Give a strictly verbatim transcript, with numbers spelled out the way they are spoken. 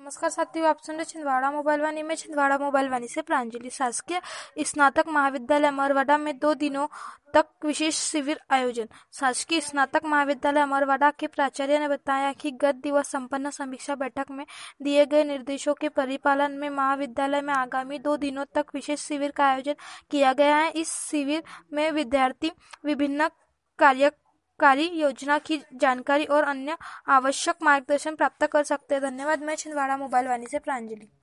नमस्कार साथियों, आप सुन रहे छिंदवाड़ा मोबाइल वाणी में छिंदवाड़ा मोबाइल वाणी से प्रांजलि। शासकीय स्नातक महाविद्यालय अमरवाड़ा में दो दिनों तक विशेष शिविर आयोजन। शासकीय स्नातक महाविद्यालय अमरवाड़ा के प्राचार्य ने बताया कि गत दिवस संपन्न समीक्षा बैठक में दिए गए निर्देशों के परिपालन में महाविद्यालय में आगामी दो दिनों तक विशेष शिविर का आयोजन किया गया है। इस शिविर में विद्यार्थी विभिन्न कार्य कारी योजना की जानकारी और अन्य आवश्यक मार्गदर्शन प्राप्त कर सकते हैं। धन्यवाद। मैं छिंदवाड़ा मोबाइल वाणी से प्रांजलि।